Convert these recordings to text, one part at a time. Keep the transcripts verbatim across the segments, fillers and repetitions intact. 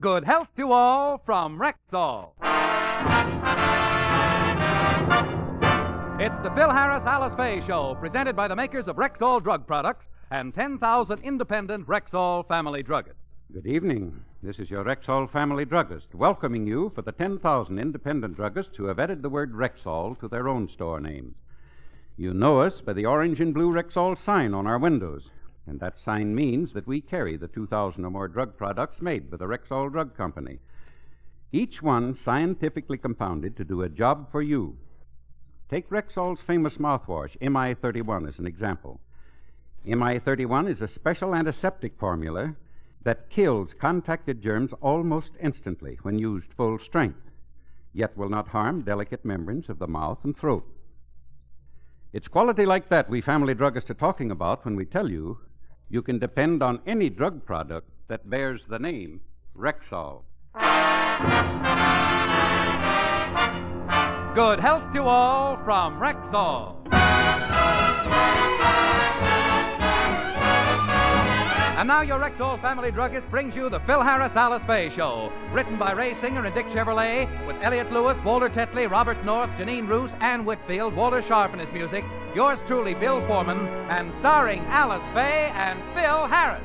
Good health to all from Rexall. It's the Phil Harris Alice Faye Show, presented by the makers of Rexall drug products and ten thousand independent Rexall family druggists. Good evening. This is your Rexall family druggist, welcoming you for the ten thousand independent druggists who have added the word Rexall to their own store names. You know us by the orange and blue Rexall sign on our windows, and that sign means that we carry the two thousand or more drug products made by the Rexall Drug Company, each one scientifically compounded to do a job for you. Take Rexall's famous mouthwash, M I thirty-one, as an example. M I thirty-one is a special antiseptic formula that kills contacted germs almost instantly when used full strength, yet will not harm delicate membranes of the mouth and throat. It's quality like that we family druggists are talking about when we tell you you can depend on any drug product that bears the name Rexall. Good health to all from Rexall. And now your Rexall family druggist brings you the Phil Harris Alice Faye Show, written by Ray Singer and Dick Chevrolet, with Elliot Lewis, Walter Tetley, Robert North, Janine Roos, Ann Whitfield, Walter Sharp in his music, yours truly, Bill Foreman, and starring Alice Faye and Phil Harris.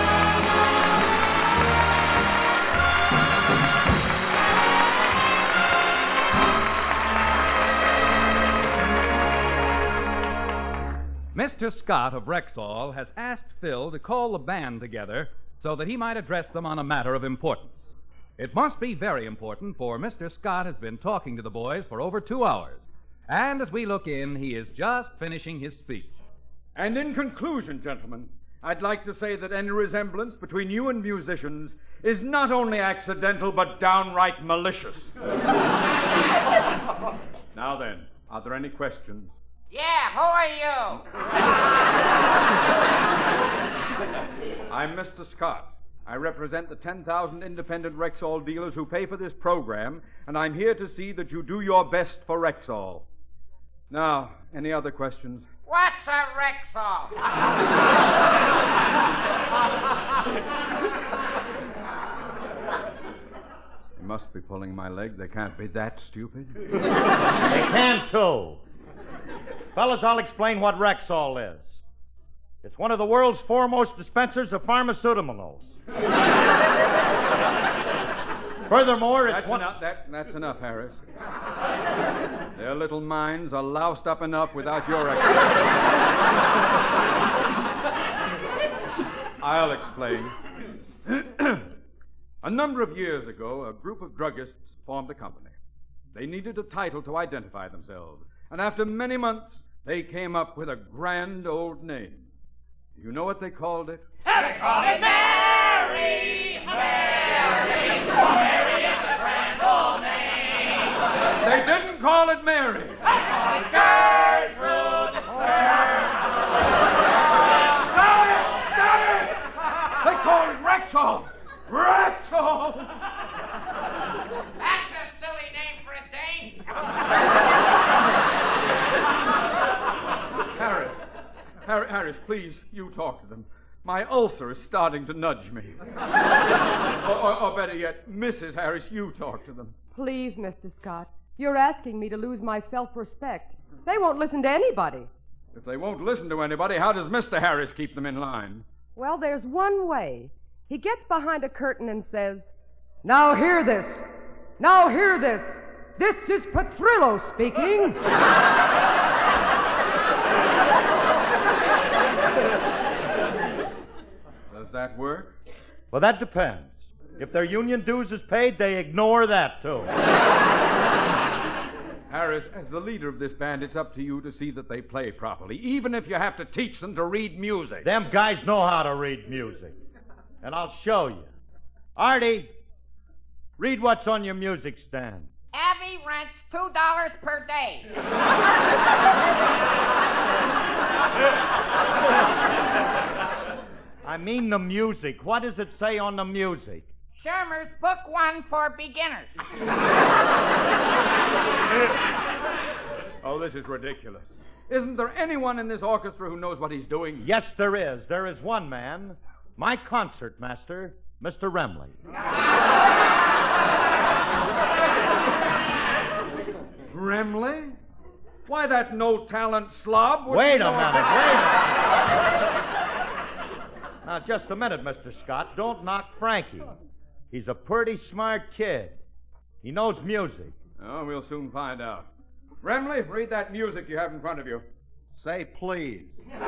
Mister Scott of Rexall has asked Phil to call the band together so that he might address them on a matter of importance. It must be very important, for Mister Scott has been talking to the boys for over two hours. And as we look in, he is just finishing his speech. And in conclusion, gentlemen, I'd like to say that any resemblance between you and musicians is not only accidental, but downright malicious. Now then, are there any questions? Yeah, who are you? I'm Mister Scott. I represent the ten thousand independent Rexall dealers who pay for this program, and I'm here to see that you do your best for Rexall. Now, any other questions? What's a Rexall? They must be pulling my leg. They can't be that stupid. They can, too. Fellas, I'll explain what Rexall is. It's one of the world's foremost dispensers of pharmaceuticals. Furthermore, it's that's one... Enough, that, that's enough, Harris. Their little minds are loused up enough without your explanation. I'll explain. A number of years ago, a group of druggists formed a company. They needed a title to identify themselves. And after many months, they came up with a grand old name. Do you know what they called it? They called it Mary! Mary! Mary is a grand old name! They didn't call it Mary. They called it Gertrude! Stop it! Stop it! They called it Rexall! Rexall! That's a silly name for a dame! Harris, Har- Harris, please, you talk to them. My ulcer is starting to nudge me. or, or, or better yet, Missus Harris, you talk to them. Please, Mister Scott, you're asking me to lose my self-respect. They won't listen to anybody. If they won't listen to anybody, how does Mister Harris keep them in line? Well, there's one way. He gets behind a curtain and says, "Now hear this. Now hear this. This is Petrillo speaking." Does that work? Well, that depends. If their union dues is paid, they ignore that, too. Harris, as the leader of this band, it's up to you to see that they play properly, even if you have to teach them to read music. Them guys know how to read music. And I'll show you. Artie, read what's on your music stand. Abby rents two dollars per day. I mean the music. What does it say on the music? Shermer's Book One for Beginners. Oh, this is ridiculous. Isn't there anyone in this orchestra who knows what he's doing? Yes, there is. There is one man My concert master, Mister Remley. Remley? Why, that no-talent slob would... Wait a minute, wait a minute. Now, just a minute, Mister Scott. Don't knock Frankie. He's a pretty smart kid. He knows music. Oh, we'll soon find out. Remley, read that music you have in front of you. Say please.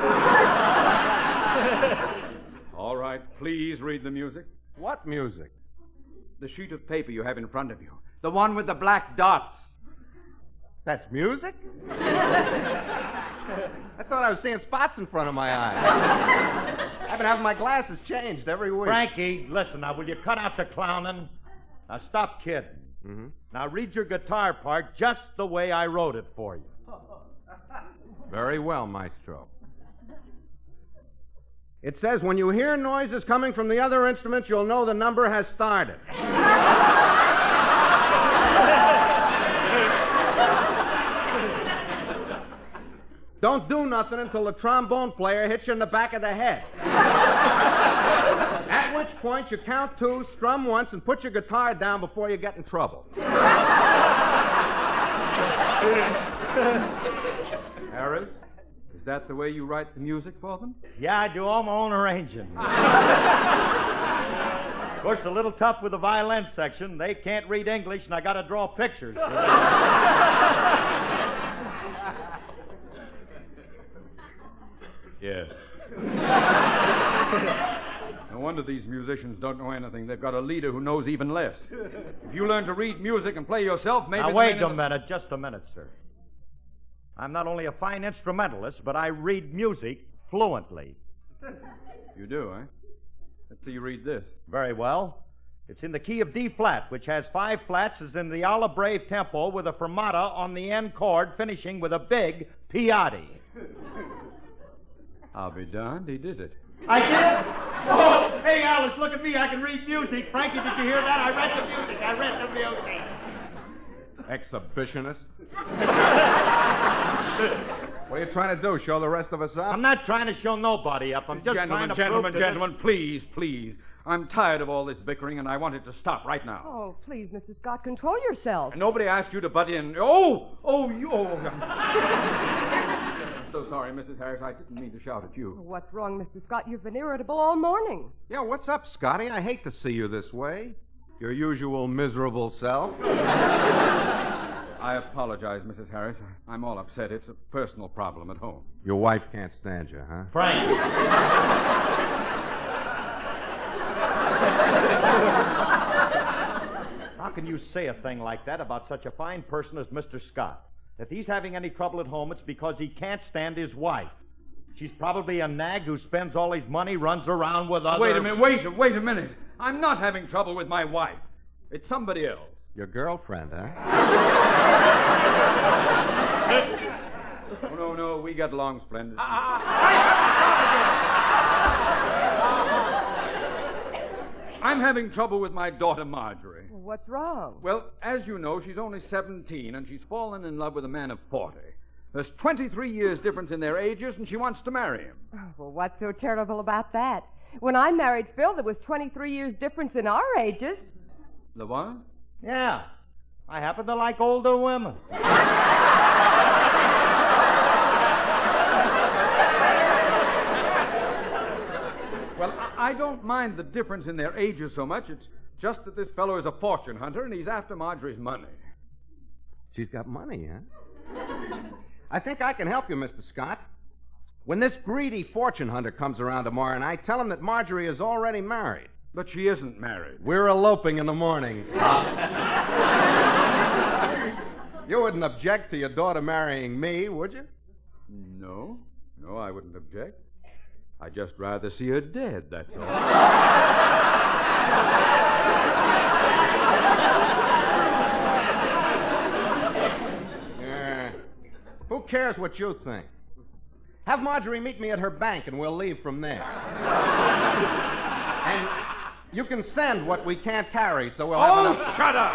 All right, please read the music. What music? The sheet of paper you have in front of you. The one with the black dots. That's music? I thought I was seeing spots in front of my eyes. I've been having my glasses changed every week. Frankie, listen now, will you cut out the clowning? Now, stop kidding. Mm-hmm. Now, read your guitar part just the way I wrote it for you. Very well, Maestro. It says when you hear noises coming from the other instruments, you'll know the number has started. Don't do nothing until the trombone player hits you in the back of the head. At which point you count two, strum once, and put your guitar down before you get in trouble. Harris, is that the way you write the music for them? Yeah, I do all my own arranging. Of course, a little tough with the violin section. They can't read English, and I got to draw pictures. Yes. No wonder these musicians don't know anything. They've got a leader who knows even less. If you learn to read music and play yourself, maybe... Now, the wait men a in the- minute, just a minute, sir. I'm not only a fine instrumentalist, but I read music fluently. You do, eh? Let's see you read this. Very well. It's in the key of D flat, which has five flats, as in the Alla Brave tempo, with a fermata on the end chord, finishing with a big piatti. I'll be darned, he did it. I did? Oh, hey, Alice, look at me. I can read music. Frankie, did you hear that? I read the music. I read the music. Exhibitionist. What are you trying to do, show the rest of us up? I'm not trying to show nobody up. I'm just Gentlemen, trying to gentlemen, prove to gentlemen, please, please. I'm tired of all this bickering, and I want it to stop right now. Oh, please, Missus Scott, control yourself. And nobody asked you to butt in. Oh! Oh, you... Oh. I'm so sorry, Missus Harris. I didn't mean to shout at you. What's wrong, Mister Scott? You've been irritable all morning. Yeah, what's up, Scotty? I hate to see you this way. Your usual miserable self. I apologize, Missus Harris. I'm all upset. It's a personal problem at home. Your wife can't stand you, huh? Frankie. How can you say a thing like that about such a fine person as Mister Scott? If he's having any trouble at home, it's because he can't stand his wife. She's probably a nag who spends all his money, runs around with other... Wait a minute, wait, wait a minute. I'm not having trouble with my wife. It's somebody else. Your girlfriend, huh? Oh, no, no, we get along splendidly. I'm having trouble with my daughter, Marjorie. What's wrong? Well, as you know, she's only seventeen, and she's fallen in love with a man of forty. There's twenty-three years difference in their ages, and she wants to marry him. Oh, well, what's so terrible about that? When I married Phil, there was twenty-three years difference in our ages. The what? Yeah. I happen to like older women. Well, I, I don't mind the difference in their ages so much. It's just that this fellow is a fortune hunter, and he's after Marjorie's money. She's got money, huh? I think I can help you, Mister Scott. When this greedy fortune hunter comes around tomorrow night, tell him that Marjorie is already married. But she isn't married. We're eloping in the morning. You wouldn't object to your daughter marrying me, would you? No. No, I wouldn't object. I'd just rather see her dead, that's all. Yeah. Who cares what you think? Have Marjorie meet me at her bank, and we'll leave from there. And you can send what we can't carry, so we'll have Oh, enough... shut up!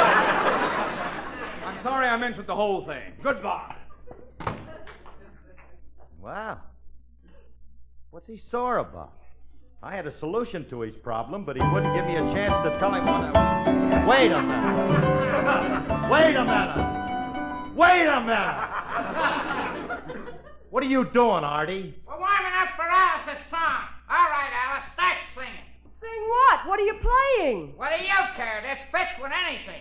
I'm sorry I mentioned the whole thing. Goodbye. Wow. What's he sore about? I had a solution to his problem, but he wouldn't give me a chance to tell him what I was. Wait a minute. Wait a minute. Wait a minute. What are you doing, Artie? We're warming up for Alice's song. All right, Alice, start singing. Sing what? What are you playing? What do you care? This fits with anything.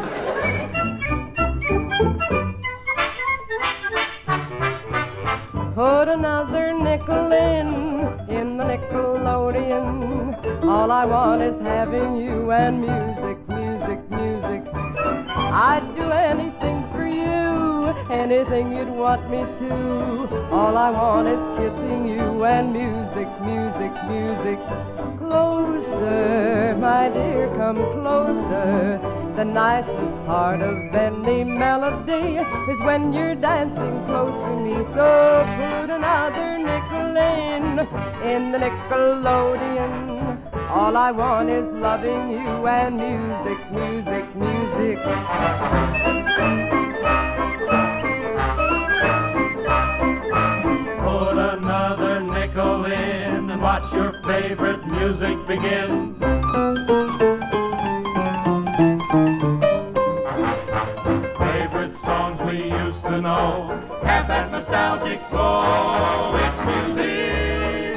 Put another nickel in, in the Nickelodeon. All I want is having you and music, music, music. I'd do anything for you, anything you'd want me to. All I want is kissing you and music, music, music. Closer, my dear, come closer. The nicest part of any melody is when you're dancing close to me. So put another nickel in, in the Nickelodeon. All I want is loving you and music, music, music. Put another nickel in and watch your favorite music begin. Favorite songs we used to know have that nostalgic flow. It's music,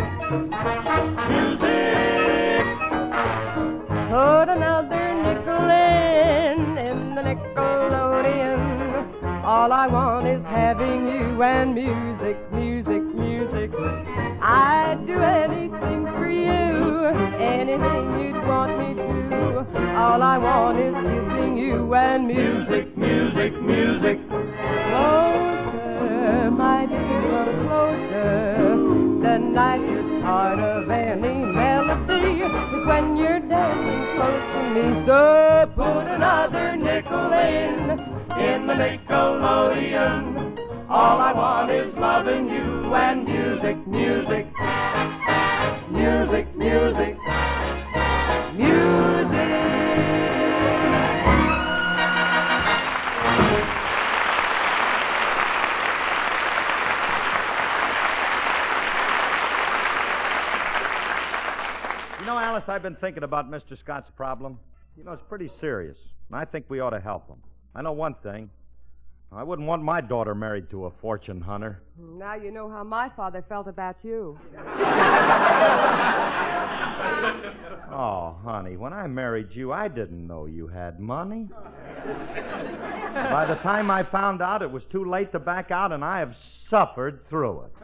music. Put another nickel in, in the Nickelodeon. All I want is having you and music, music, music. I'd do anything for you, anything you'd want me to. All I want is kissing you and music, music, music. Closer, my dear, come closer. The nicest part of any melody is when you're dancing close to me. So put another nickel in, in the Nickelodeon. All I want is loving you and music, music, music, music, music. You know, Alice, I've been thinking about Mister Scott's problem. You know, it's pretty serious, and I think we ought to help him. I know one thing. I wouldn't want my daughter married to a fortune hunter. Now you know how my father felt about you. Oh, honey, when I married you, I didn't know you had money. By the time I found out, it was too late to back out, and I have suffered through it.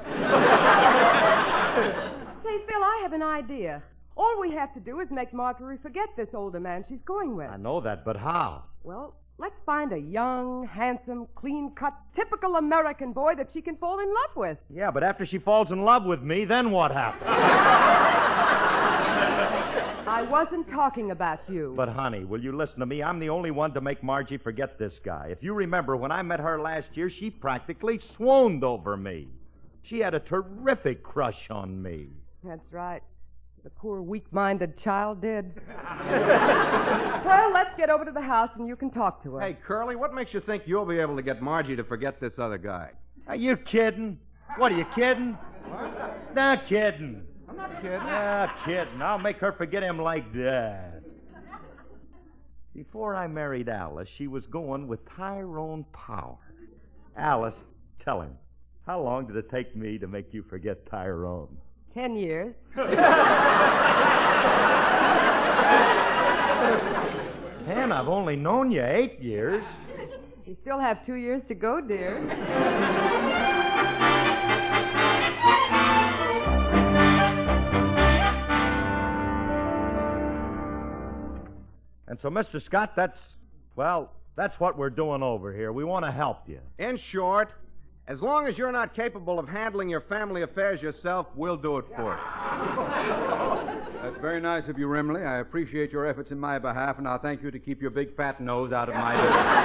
Say, Phil, I have an idea. All we have to do is make Marjorie forget this older man she's going with. I know that, but how? Well, let's find a young, handsome, clean-cut, typical American boy that she can fall in love with. Yeah, but after she falls in love with me, then what happens? I wasn't talking about you. But, honey, will you listen to me? I'm the only one to make Margie forget this guy. If you remember, when I met her last year, she practically swooned over me. She had a terrific crush on me. That's right. The poor weak-minded child did. Well, let's get over to the house and you can talk to her. Hey, Curly, what makes you think you'll be able to get Margie to forget this other guy? Are you kidding? What, are you kidding? What? Not kidding. I'm not kidding. Not kidding. I'll make her forget him like that. Before I married Alice, she was going with Tyrone Power. Alice, tell him, how long did it take me to make you forget Tyrone? Ten years. Ten? I've only known you eight years. You still have two years to go, dear. And so, Mister Scott, that's, well, that's what we're doing over here. We want to help you. In short, as long as you're not capable of handling your family affairs yourself, we'll do it for you. That's very nice of you, Remley. I appreciate your efforts in my behalf, and I'll thank you to keep your big fat nose out of my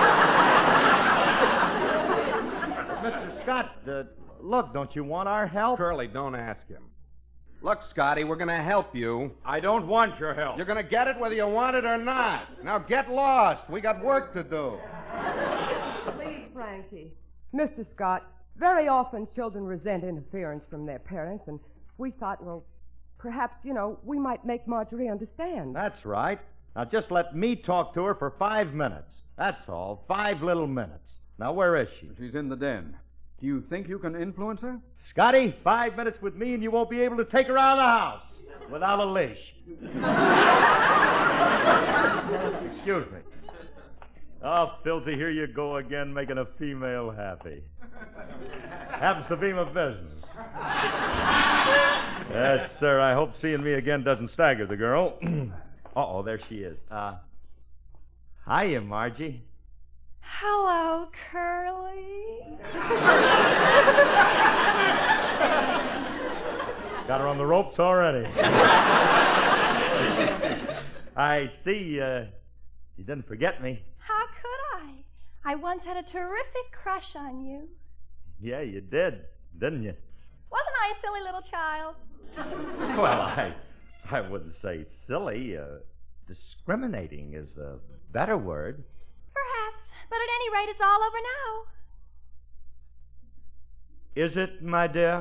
business. Mister Scott, uh, look, don't you want our help? Curly, don't ask him. Look, Scotty, we're going to help you. I don't want your help. You're going to get it whether you want it or not. Now get lost. We got work to do. Please, Frankie. Mister Scott, very often children resent interference from their parents, and we thought, well, perhaps, you know, we might make Marjorie understand. That's right. Now, just let me talk to her for five minutes. That's all. Five little minutes. Now, where is she? She's in the den. Do you think you can influence her? Scotty, five minutes with me and you won't be able to take her out of the house without a leash. Excuse me. Oh, Filthy, here you go again, making a female happy. Happens to be my business. Yes, sir. I hope seeing me again doesn't stagger the girl. Uh-oh, there she is. Uh, hiya, Margie. Hello, Curly. Got her on the ropes already. I see uh, you didn't forget me. How could I? I once had a terrific crush on you. Yeah, you did, didn't you? Wasn't I a silly little child? Well, I I wouldn't say silly. Uh, discriminating is a better word. Perhaps, but at any rate, it's all over now. Is it, my dear?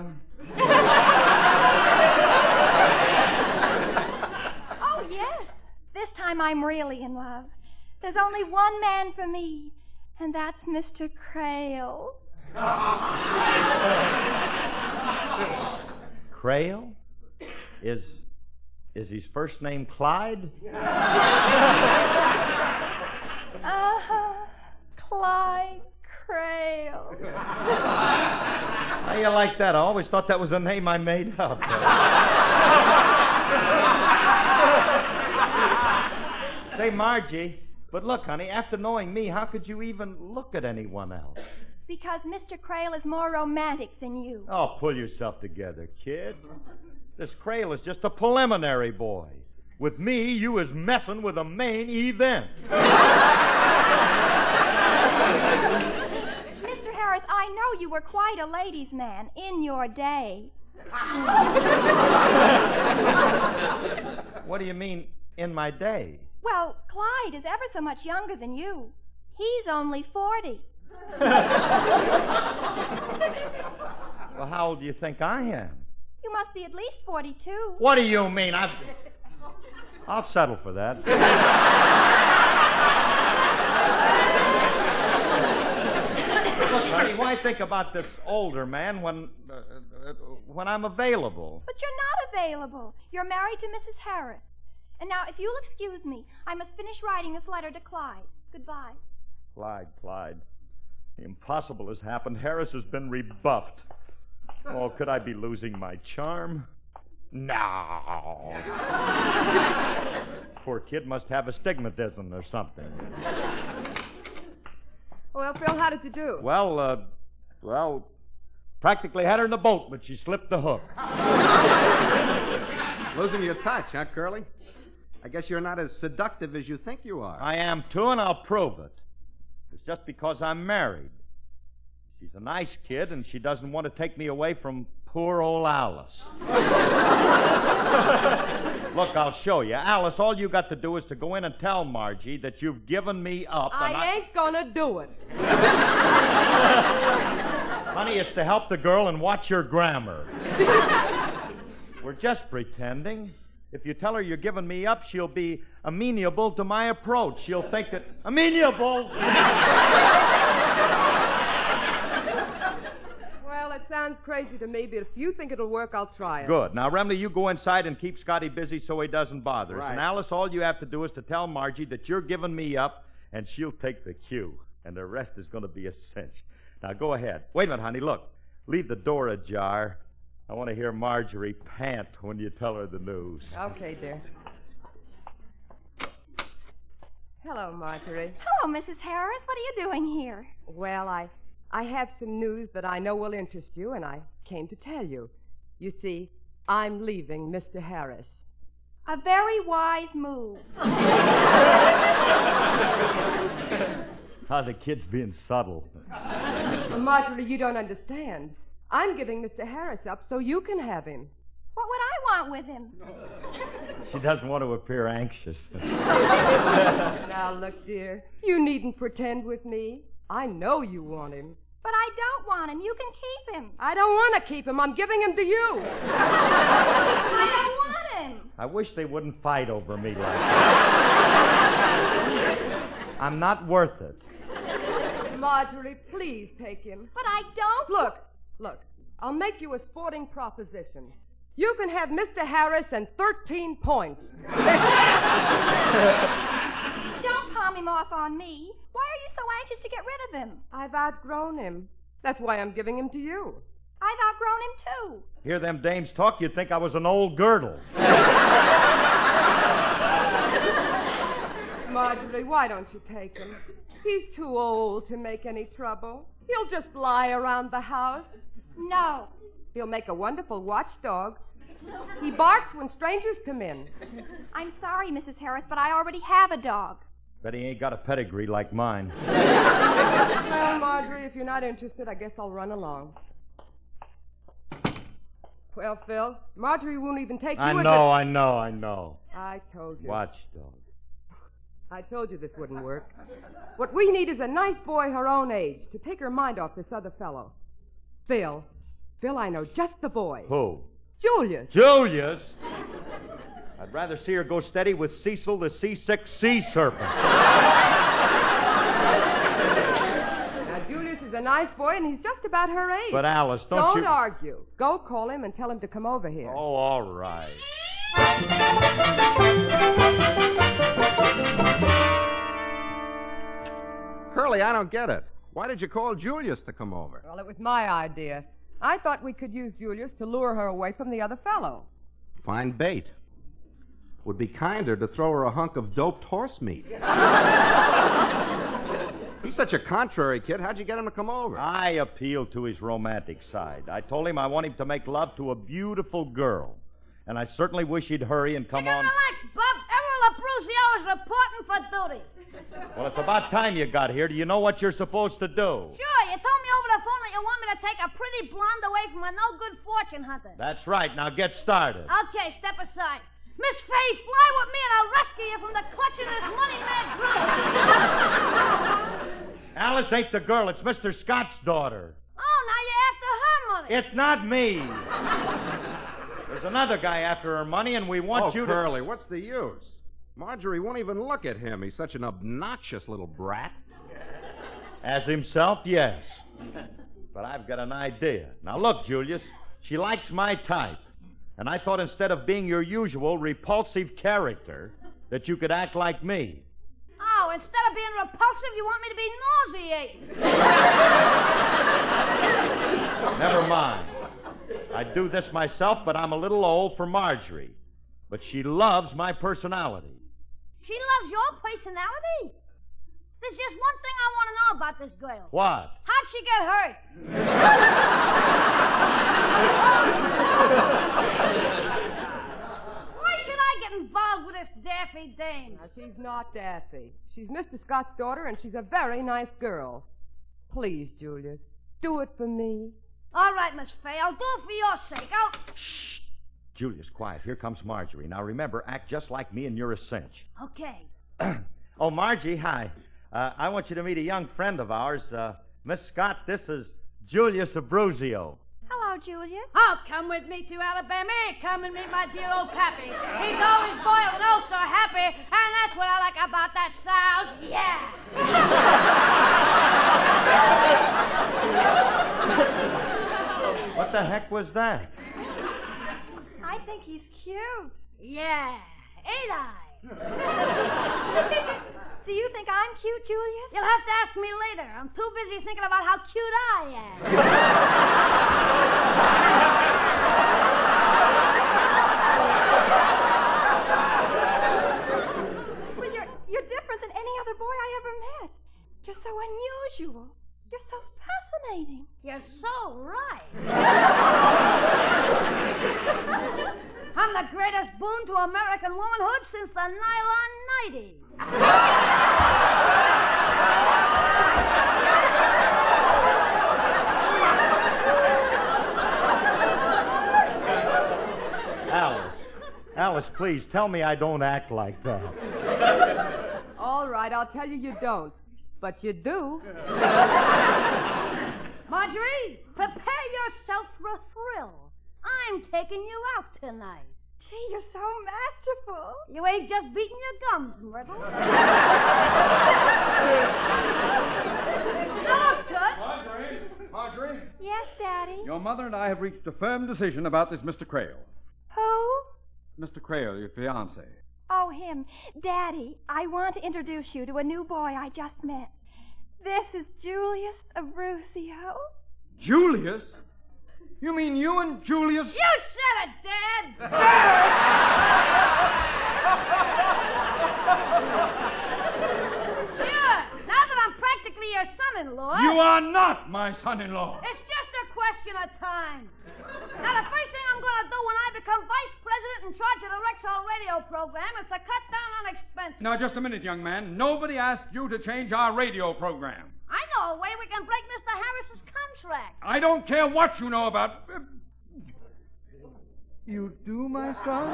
Oh, yes. This time I'm really in love. There's only one man for me, and that's Mister Crail. Crail? Is is his first name Clyde? Uh-huh. Clyde Crail. How you like that? I always thought that was a name I made up. Say, Margie, but look, honey, after knowing me, how could you even look at anyone else? Because Mister Crail is more romantic than you. Oh, pull yourself together, kid. This Crail is just a preliminary boy. With me, you is messing with a main event. Mister Harris, I know you were quite a ladies' man in your day. What do you mean, in my day? Well, Clyde is ever so much younger than you. He's only forty. Well, how old do you think I am? You must be at least forty-two. What do you mean? I've... I'll settle for that. Look, honey, why think about this older man when uh, uh, when I'm available? But you're not available. You're married to Missus Harris. And now, if you'll excuse me, I must finish writing this letter to Clyde. Goodbye. Clyde, Clyde. The impossible has happened. Harris has been rebuffed. Oh, could I be losing my charm? No. Poor kid must have astigmatism or something. Well, Phil, how did you do? Well, uh, well, practically had her in the boat, but she slipped the hook. Losing your touch, huh, Curly? I guess you're not as seductive as you think you are. I am, too, and I'll prove it. It's just because I'm married. She's a nice kid, and she doesn't want to take me away from poor old Alice. Look, I'll show you. Alice, all you got to do is to go in and tell Margie that you've given me up. I, and I ain't gonna do it. Honey, it's to help the girl and watch your grammar. We're just pretending. If you tell her you're giving me up, she'll be amenable to my approach. She'll think that... Amenable! Well, it sounds crazy to me, but if you think it'll work, I'll try it. Good. Now, Remley, you go inside and keep Scotty busy so he doesn't bother us. Right. And Alice, all you have to do is to tell Margie that you're giving me up, and she'll take the cue. And the rest is going to be a cinch. Now, go ahead. Wait a minute, honey. Look. Leave the door ajar. I want to hear Marjorie pant when you tell her the news. Okay, dear. Hello, Marjorie. Hello, Missus Harris. What are you doing here? Well, I, I have some news that I know will interest you, and I came to tell you. You see, I'm leaving Mister Harris. A very wise move. How the kid's being subtle. Well, Marjorie, you don't understand. I'm giving Mister Harris up so you can have him. What would I want with him? She doesn't want to appear anxious. Now, look, dear, you needn't pretend with me. I know you want him. But I don't want him. You can keep him. I don't want to keep him. I'm giving him to you. I don't want I wish they wouldn't fight over me like that. I'm not worth it. Marjorie, please take him. But I don't. Look, look, I'll make you a sporting proposition. You can have Mister Harris and thirteen points. Don't palm him off on me. Why are you so anxious to get rid of him? I've outgrown him. That's why I'm giving him to you. I've outgrown him, too. Hear them dames talk, you'd think I was an old girdle. Marjorie, why don't you take him? He's too old to make any trouble. He'll just lie around the house. No. He'll make a wonderful watchdog. He barks when strangers come in. I'm sorry, Missus Harris, but I already have a dog. Bet he ain't got a pedigree like mine. Well, Marjorie, if you're not interested, I guess I'll run along. Well, Phil, Marjorie won't even take you I as know, a... I know, I know. I told you. Watchdog. I told you this wouldn't work. What we need is a nice boy her own age to take her mind off this other fellow. Phil. Phil, I know just the boy. Who? Julius. Julius? I'd rather see her go steady with Cecil the seasick sea serpent. Now, Julius is a nice boy, and he's just about her age. But, Alice, don't, don't you... Don't argue. Go call him and tell him to come over here. Oh, all right. Curly, I don't get it. Why did you call Julius to come over? Well, it was my idea. I thought we could use Julius to lure her away from the other fellow. Fine bait. Would be kinder to throw her a hunk of doped horse meat. He's such a contrary kid. How'd you get him to come over? I appealed to his romantic side. I told him I want him to make love to a beautiful girl. And I certainly wish he'd hurry and come Take on... relax, Bob. Emerald Abruzio is reporting for duty. Well, it's about time you got here. Do you know what you're supposed to do? Sure, you told me over the phone that you want me to take a pretty blonde away from a no-good fortune hunter. That's right. Now get started. Okay, step aside. Miss Faye, fly with me and I'll rescue you from the clutches of this money-mad drunk. Alice ain't the girl. It's Mister Scott's daughter. Oh, now you're after her money. It's not me. There's another guy after her money, and we want oh, you Curly, to... what's the use? Marjorie won't even look at him. He's such an obnoxious little brat. As himself, yes. But I've got an idea. Now, look, Julius, she likes my type. And I thought instead of being your usual repulsive character, that you could act like me. Oh, instead of being repulsive, you want me to be nauseating. Never mind. I'd do this myself, but I'm a little old for Marjorie. But she loves my personality. She loves your personality? There's just one thing I want to know about this girl. What? How'd she get hurt? Why should I get involved with this daffy dame? Now, she's not daffy. She's Mister Scott's daughter, and she's a very nice girl. Please, Julius, do it for me. All right, Miss Fay, I'll do it for your sake. I'll... Shh. Julius, quiet. Here comes Marjorie. Now, remember, act just like me and you're a cinch. Okay. Oh, Margie, hi. Uh, I want you to meet a young friend of ours. Uh, Miss Scott, this is Julius Abruzio. Hello, Julius. Oh, come with me to Alabama. Come and meet my dear old pappy. He's always boiled and oh so happy, and that's what I like about that souse. Yeah. What the heck was that? I think he's cute. Yeah, ain't I? Do you think I'm cute, Julius? You'll have to ask me later. I'm too busy thinking about how cute I am. Well, you're, you're different than any other boy I ever met. You're so unusual. You're so fascinating. You're so right. I'm the greatest boon to American womanhood since the nylon nightie. Alice. Alice, please, tell me I don't act like that. All right, I'll tell you you don't. But you do. Marjorie, prepare yourself for a thrill. I'm taking you out tonight. Gee, you're so masterful. You ain't just beating your gums, Myrtle. Now look, Toots. Marjorie! Marjorie! Yes, Daddy? Your mother and I have reached a firm decision about this Mister Crail. Who? Mister Crail, your fiancé. Oh, him. Daddy, I want to introduce you to a new boy I just met. This is Julius Abruzio. Julius? You mean you and Julius... You said it, Dad! Sure. Now that I'm practically your son-in-law... You are not my son-in-law. It's just a question of time. Now, the first thing I'm going to do when I become vice president in charge of the Rexall radio program is to cut down on expenses. Now, just a minute, young man. Nobody asked you to change our radio program. I know a way we can break Mister Harris's contract. I don't care what you know about... You do, my son?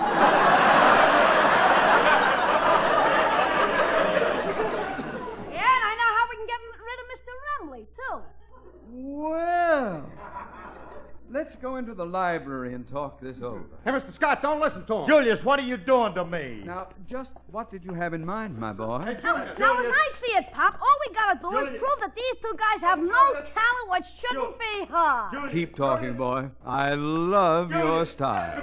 Yeah, and I know how we can get rid of Mister Remley, too. Well... Let's go into the library and talk this over. Hey, Mister Scott, don't listen to him. Julius, what are you doing to me? Now, just what did you have in mind, my boy? Hey, Now, Julius. now, as I see it, Pop, all we gotta do Julius. is prove that these two guys have no talent what shouldn't be hard. Julius. Keep talking, boy. I love your style.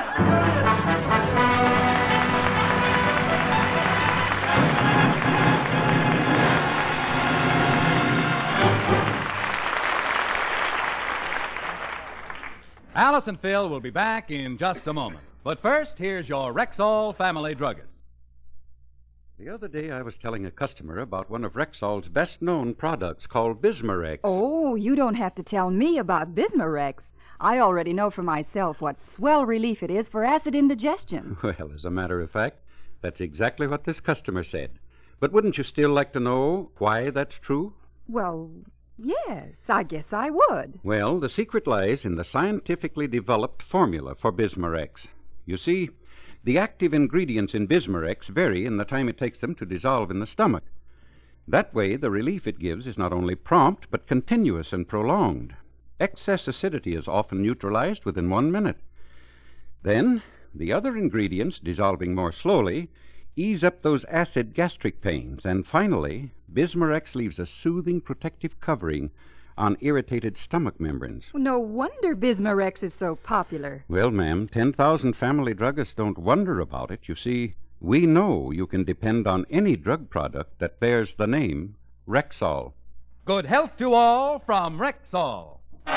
Alice and Phil will be back in just a moment. But first, here's your Rexall family druggist. The other day I was telling a customer about one of Rexall's best-known products called Bismarex. Oh, you don't have to tell me about Bismarex. I already know for myself what swell relief it is for acid indigestion. Well, as a matter of fact, that's exactly what this customer said. But wouldn't you still like to know why that's true? Well, yes, I guess I would. Well, the secret lies in the scientifically developed formula for Bismarex. You see, the active ingredients in Bismarex vary in the time it takes them to dissolve in the stomach. That way, the relief it gives is not only prompt, but continuous and prolonged. Excess acidity is often neutralized within one minute. Then, the other ingredients, dissolving more slowly, ease up those acid gastric pains. And finally, Bismarex leaves a soothing protective covering on irritated stomach membranes. No wonder Bismarex is so popular. Well, ma'am, ten thousand family druggists don't wonder about it. You see, we know you can depend on any drug product that bears the name Rexall. Good health to all from Rexall.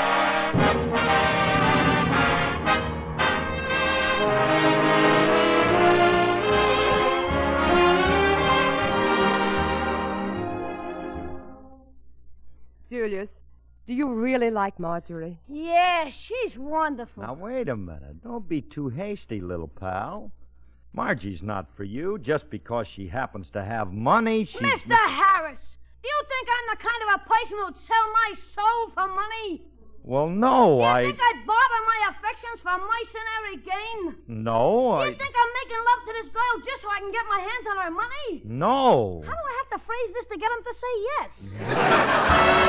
Julius, do you really like Marjorie? Yeah, she's wonderful. Now, wait a minute. Don't be too hasty, little pal. Margie's not for you just because she happens to have money. She's Mister Harris, do you think I'm the kind of a person who'd sell my soul for money? Well, no, Do you I... think I'd barter my affections for mercenary gain? No, Do I... you think I'm making love to this girl just so I can get my hands on her money? No. How do I have to phrase this to get him to say yes?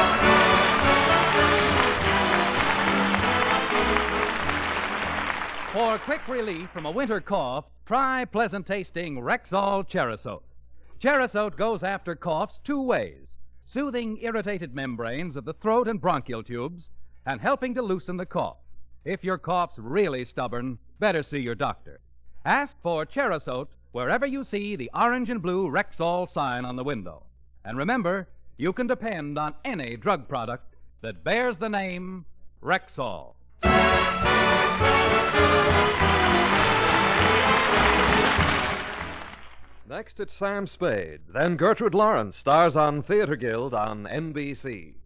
For quick relief from a winter cough, try pleasant-tasting Rexall Cherisote. Cherisote goes after coughs two ways, soothing irritated membranes of the throat and bronchial tubes and helping to loosen the cough. If your cough's really stubborn, better see your doctor. Ask for Cherisote wherever you see the orange and blue Rexall sign on the window. And remember, you can depend on any drug product that bears the name Rexall. Next, it's Sam Spade. Then Gertrude Lawrence stars on Theater Guild on N B C.